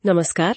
नमस्कार।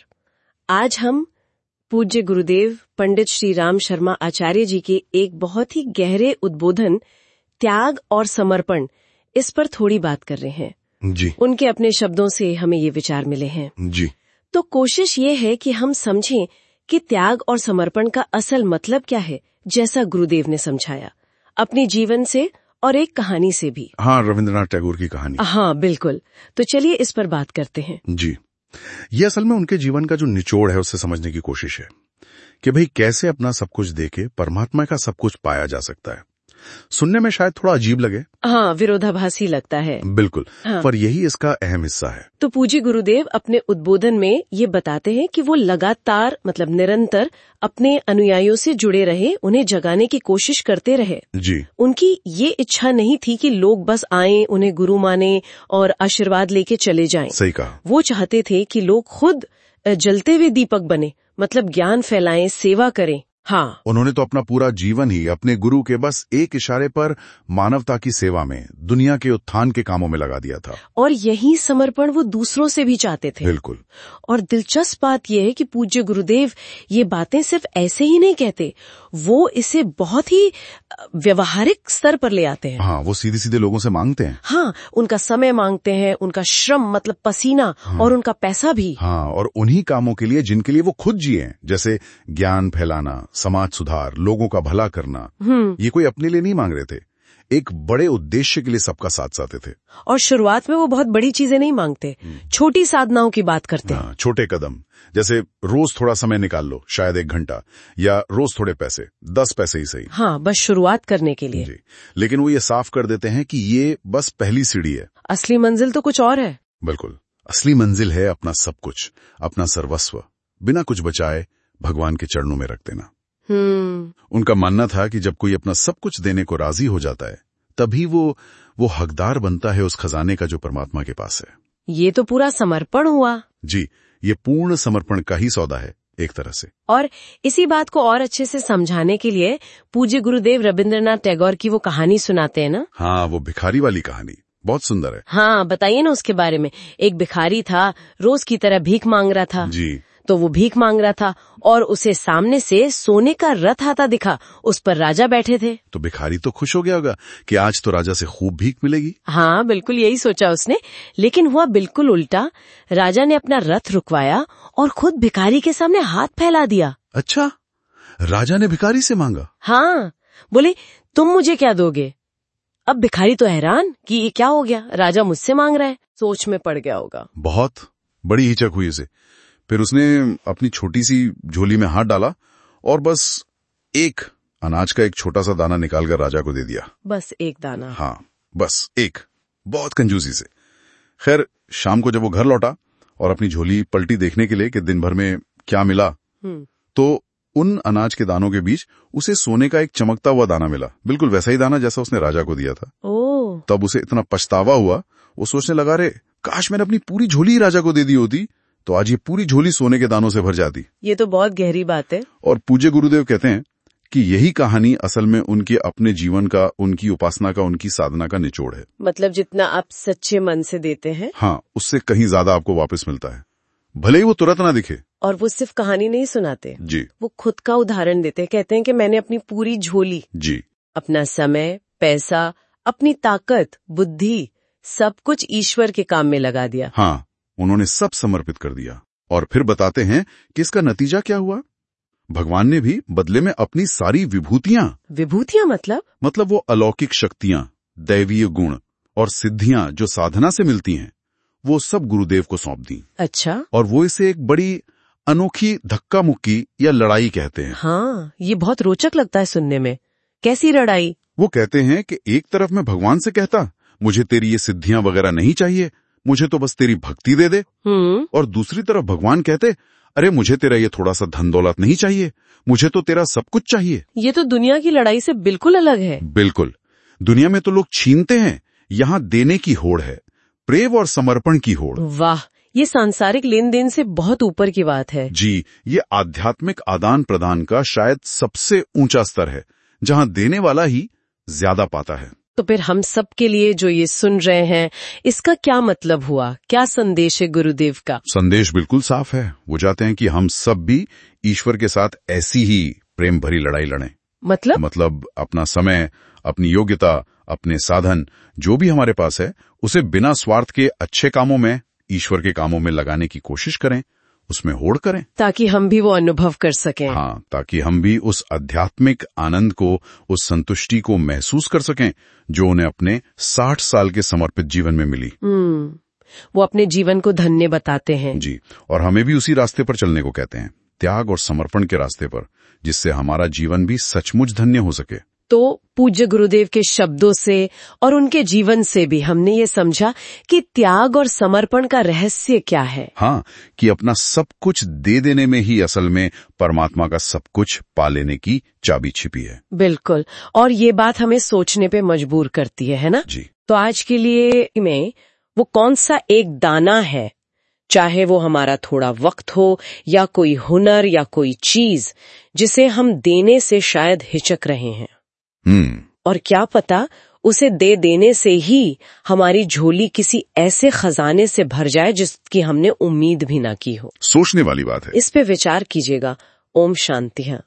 आज हम पूज्य गुरुदेव पंडित श्री राम शर्मा आचार्य जी के एक बहुत ही गहरे उद्बोधन त्याग और समर्पण इस पर थोड़ी बात कर रहे हैं। जी। उनके अपने शब्दों से हमें ये विचार मिले हैं। जी। तो कोशिश ये है कि हम समझें कि त्याग और समर्पण का असल मतलब क्या है, जैसा गुरुदेव ने समझाया अपने जीवन से और एक कहानी से भी। हाँ, रविंद्रनाथ टैगोर की कहानी। हाँ बिल्कुल। तो चलिए इस पर बात करते हैं। जी। ये असल में उनके जीवन का जो निचोड़ है उससे समझने की कोशिश है कि भाई कैसे अपना सब कुछ देके परमात्मा का सब कुछ पाया जा सकता है। सुनने में शायद थोड़ा अजीब लगे, हाँ, विरोधाभासी लगता है। बिल्कुल। हाँ। पर यही इसका अहम हिस्सा है। तो पूज्य गुरुदेव अपने उद्बोधन में ये बताते हैं कि वो लगातार निरंतर अपने अनुयायियों से जुड़े रहे, उन्हें जगाने की कोशिश करते रहे। जी। उनकी ये इच्छा नहीं थी कि लोग बस आएं, उन्हें गुरु माने और आशीर्वाद लेके चले जाएं। सही कहा। वो चाहते थे कि लोग खुद जलते हुए दीपक बने, मतलब ज्ञान फैलाएं, सेवा करें। हाँ, उन्होंने तो अपना पूरा जीवन ही अपने गुरु के बस एक इशारे पर मानवता की सेवा में, दुनिया के उत्थान के कामों में लगा दिया था। और यही समर्पण वो दूसरों से भी चाहते थे। बिल्कुल। और दिलचस्प बात यह है कि पूज्य गुरुदेव ये बातें सिर्फ ऐसे ही नहीं कहते, वो इसे बहुत ही व्यवहारिक स्तर पर ले आते हैं। हाँ, वो सीधे सीधे लोगों से मांगते हैं। हाँ, उनका समय मांगते हैं, उनका श्रम मतलब पसीना, और उनका पैसा भी। हाँ, और उन्हीं कामों के लिए जिनके लिए वो खुद जिए, जैसे ज्ञान फैलाना, समाज सुधार, लोगों का भला करना। ये कोई अपने लिए नहीं मांग रहे थे, एक बड़े उद्देश्य के लिए सबका साथ चाहते थे। और शुरुआत में वो बहुत बड़ी चीजें नहीं मांगते, छोटी साधनाओं की बात करते हैं। हाँ, छोटे कदम, जैसे रोज थोड़ा समय निकाल लो, शायद 1 घंटा, या रोज थोड़े पैसे, 10 पैसे ही सही। हाँ, बस शुरुआत करने के लिए। जी। लेकिन वो ये साफ कर देते हैं कि ये बस पहली सीढ़ी है, असली मंजिल तो कुछ और है। बिल्कुल। असली मंजिल है अपना सब कुछ, अपना सर्वस्व, बिना कुछ बचाए भगवान के चरणों में रख देना। उनका मानना था कि जब कोई अपना सब कुछ देने को राजी हो जाता है, तभी वो हकदार बनता है उस खजाने का जो परमात्मा के पास है। ये तो पूरा समर्पण हुआ। जी, ये पूर्ण समर्पण का ही सौदा है एक तरह से। और इसी बात को और अच्छे से समझाने के लिए पूज्य गुरुदेव रविंद्रनाथ टैगोर की वो कहानी सुनाते हैं ना। हाँ, वो भिखारी वाली कहानी बहुत सुंदर है। हाँ, बताइए ना उसके बारे में। एक भिखारी था, रोज की तरह भीख मांग रहा था। जी। तो वो भीख मांग रहा था और उसे सामने से सोने का रथ आता दिखा, उस पर राजा बैठे थे। तो भिखारी तो खुश हो गया होगा कि आज तो राजा से खूब भीख मिलेगी। हाँ, बिल्कुल यही सोचा उसने। लेकिन हुआ बिल्कुल उल्टा। राजा ने अपना रथ रुकवाया और खुद भिखारी के सामने हाथ फैला दिया। अच्छा, राजा ने भिखारी से मांगा? हाँ, बोले तुम मुझे क्या दोगे? अब भिखारी तो हैरान कि ये क्या हो गया, राजा मुझसे मांग रहा है। सोच में पड़ गया होगा। बहुत बड़ी हिचक हुई उसे। फिर उसने अपनी छोटी सी झोली में हाथ डाला और बस एक अनाज का एक छोटा सा दाना निकालकर राजा को दे दिया। बस एक दाना? हाँ, बस एक, बहुत कंजूसी से। खैर, शाम को जब वो घर लौटा और अपनी झोली पलटी देखने के लिए कि दिन भर में क्या मिला, तो उन अनाज के दानों के बीच उसे सोने का एक चमकता हुआ दाना मिला, बिल्कुल वैसा ही दाना जैसा उसने राजा को दिया था। ओह। तब उसे इतना पछतावा हुआ, वो सोचने लगा, रे काश मैंने अपनी पूरी झोली राजा को दे दी होती, तो आज ये पूरी झोली सोने के दानों से भर जाती। ये तो बहुत गहरी बात है। और पूज्य गुरुदेव कहते हैं कि यही कहानी असल में उनके अपने जीवन का, उनकी उपासना का, उनकी साधना का निचोड़ है। मतलब जितना आप सच्चे मन से देते हैं, हाँ, उससे कहीं ज्यादा आपको वापस मिलता है, भले ही वो तुरंत ना दिखे। और वो सिर्फ कहानी नहीं सुनाते जी, वो खुद का उदाहरण देते हैं। कहते हैं कि मैंने अपनी पूरी झोली, जी, अपना समय, पैसा, अपनी ताकत, बुद्धि, सब कुछ ईश्वर के काम में लगा दिया। हाँ, उन्होंने सब समर्पित कर दिया। और फिर बताते हैं कि इसका नतीजा क्या हुआ। भगवान ने भी बदले में अपनी सारी विभूतियां मतलब वो अलौकिक शक्तियां, दैवीय गुण और सिद्धियां जो साधना से मिलती हैं, वो सब गुरुदेव को सौंप दी। अच्छा। और वो इसे एक बड़ी अनोखी धक्का मुक्की या लड़ाई कहते हैं। हाँ, ये बहुत रोचक लगता है सुनने में। कैसी लड़ाई? वो कहते हैं कि एक तरफ मैं भगवान से कहता, मुझे तेरी ये सिद्धियां वगैरह नहीं चाहिए, मुझे तो बस तेरी भक्ति दे दे। और दूसरी तरफ भगवान कहते, अरे मुझे तेरा ये थोड़ा सा धन दौलत नहीं चाहिए, मुझे तो तेरा सब कुछ चाहिए। ये तो दुनिया की लड़ाई से बिल्कुल अलग है। बिल्कुल। दुनिया में तो लोग छीनते हैं, यहाँ देने की होड़ है, प्रेम और समर्पण की होड़। वाह, ये सांसारिक लेन देन से बहुत ऊपर की बात है। जी, ये आध्यात्मिक आदान प्रदान का शायद सबसे ऊंचा स्तर है, जहाँ देने वाला ही ज्यादा पाता है। तो फिर हम सब के लिए जो ये सुन रहे हैं, इसका क्या मतलब हुआ? क्या संदेश है गुरुदेव का? संदेश बिल्कुल साफ है। वो चाहते हैं कि हम सब भी ईश्वर के साथ ऐसी ही प्रेम भरी लड़ाई लड़ें। मतलब अपना समय, अपनी योग्यता, अपने साधन, जो भी हमारे पास है, उसे बिना स्वार्थ के अच्छे कामों में, ईश्वर के कामों में लगाने की कोशिश करें, उसमें होड़ करें, ताकि हम भी वो अनुभव कर सकें। हाँ, ताकि हम भी उस आध्यात्मिक आनंद को, उस संतुष्टि को महसूस कर सकें जो उन्हें अपने 60 साल के समर्पित जीवन में मिली। वो अपने जीवन को धन्य बताते हैं। जी, और हमें भी उसी रास्ते पर चलने को कहते हैं, त्याग और समर्पण के रास्ते पर, जिससे हमारा जीवन भी सचमुच धन्य हो सके। तो पूज्य गुरुदेव के शब्दों से और उनके जीवन से भी हमने ये समझा कि त्याग और समर्पण का रहस्य क्या है। हाँ, कि अपना सब कुछ दे देने में ही असल में परमात्मा का सब कुछ पा लेने की चाबी छिपी है। बिल्कुल, और ये बात हमें सोचने पे मजबूर करती है ना? जी। तो आज के लिए में वो कौन सा एक दाना है, चाहे वो हमारा थोड़ा वक्त हो या कोई हुनर या कोई चीज, जिसे हम देने से शायद हिचक रहे हैं। और क्या पता उसे दे देने से ही हमारी झोली किसी ऐसे खजाने से भर जाए जिसकी हमने उम्मीद भी ना की हो। सोचने वाली बात है। इस पे विचार कीजिएगा। ओम शांति।